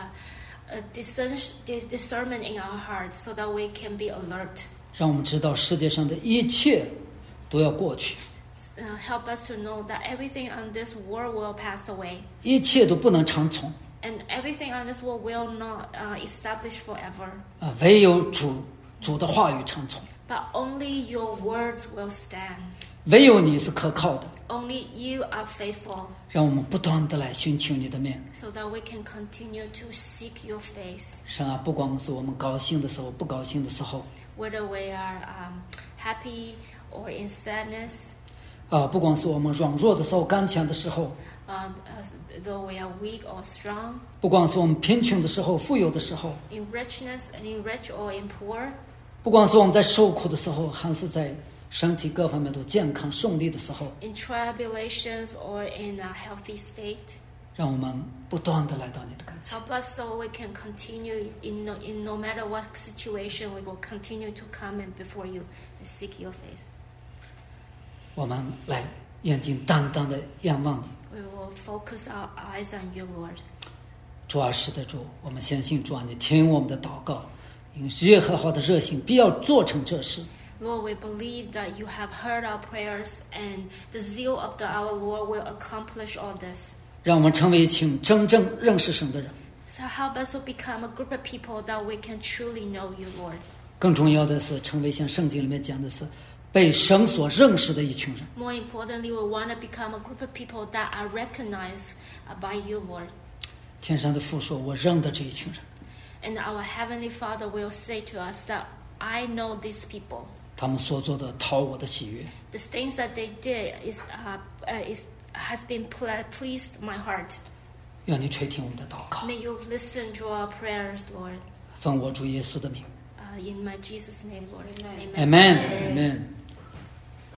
discernment in our heart so that we can be alert. 让我们知道世界上的一切都要过去， Help us to know that everything on this world will pass away. 一切都不能长存 And everything on this world will not establish forever. 唯有主的话语长存， But only your words will stand. 唯有你是可靠的。 Only you are faithful. 让我们不断的来寻求你的面。 So that we can continue to seek your face. 神啊，不光是我们高兴的时候，不高兴的时候， Whether we are happy or in sadness, 不光是我们软弱的时候、刚强的时候， though we are weak or strong, 不光是我们贫穷的时候、富有的时候， in richness and in rich or in poor, 不光是我们在受苦的时候，还是在身体各方面都健康顺利的时候， in tribulations or in a healthy state. 让我们不断的来到你的跟前。 Help us so we can continue in no matter what situation, we will continue to come in before you and seek your face. 我们来眼睛单单的仰望你。 We will focus our eyes on you, Lord. 主啊，是的主，我们相信主啊，你听我们的祷告，因耶和华的热心必要做成这事。 Lord, we believe that you have heard our prayers and the zeal of our Lord will accomplish all this. 让我们成为一群真正认识神的人。 So help us to become a group of people that we can truly know you, Lord. 更重要的是，成为像圣经里面讲的是被神所认识的一群人。 More importantly, we want to become a group of people that are recognized by you, Lord. 天上的父说：“我认得这一群人。 And our Heavenly Father will say to us that I know these people. 他们所做的讨我的喜悦。 The things that they did has been pleased my heart. 愿你垂听我们的祷告， May you listen to our prayers, Lord. 奉我主耶稣的名。 In my Jesus' name, Lord. Amen. Amen. Amen.